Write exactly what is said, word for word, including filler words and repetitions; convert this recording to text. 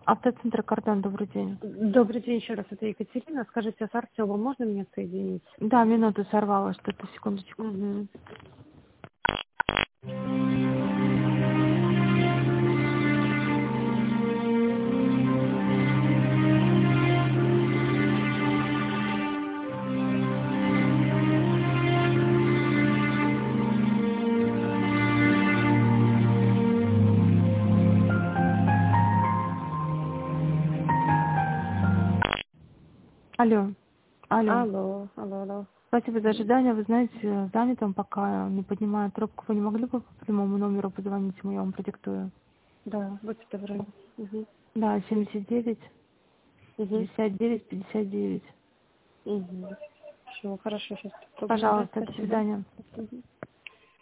Автоцентр «Кордон», добрый день. Добрый день еще раз, это Екатерина. Скажите, с Артемом можно меня соединить? Да, минуту сорвала что-то, секундочку. Угу. Алло. Алло. Алло, алло, алло. Спасибо за ожидание. Вы знаете, занят он пока, не поднимает трубку. Вы не могли бы по прямому номеру позвонить ему, я вам продиктую? Да, будьте добры. Угу. Да, семьдесят девять, Угу. пятьдесят девять, пятьдесят девять. Угу. Все, хорошо, сейчас попробуем. Да, Пожалуйста, до спасибо. свидания. Угу.